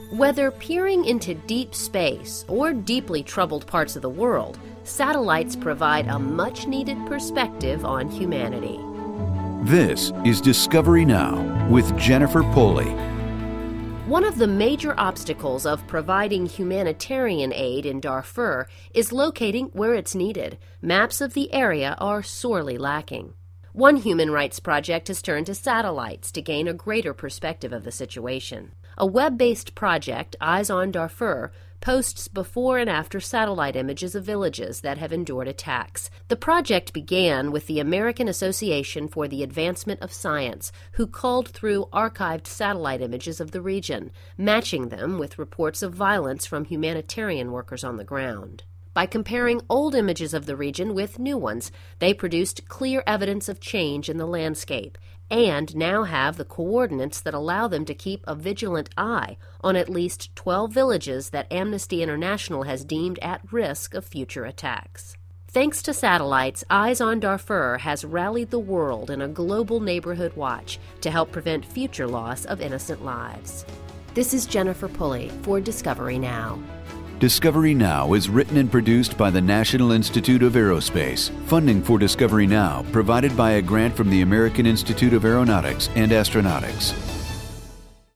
Whether peering into deep space or deeply troubled parts of the world, satellites provide a much-needed perspective on humanity. This is Discovery Now with Jennifer Pulley. One of the major obstacles of providing humanitarian aid in Darfur is locating where it's needed. Maps of the area are sorely lacking. One human rights project has turned to satellites to gain a greater perspective of the situation. A web-based project, Eyes on Darfur, posts before and after satellite images of villages that have endured attacks. The project began with the American Association for the Advancement of Science, who culled through archived satellite images of the region, matching them with reports of violence from humanitarian workers on the ground. By comparing old images of the region with new ones, they produced clear evidence of change in the landscape, and now have the coordinates that allow them to keep a vigilant eye on at least 12 villages that Amnesty International has deemed at risk of future attacks. Thanks to satellites, Eyes on Darfur has rallied the world in a global neighborhood watch to help prevent future loss of innocent lives. This is Jennifer Pulley for Discovery Now. Discovery Now is written and produced by the National Institute of Aerospace. Funding for Discovery Now provided by a grant from the American Institute of Aeronautics and Astronautics.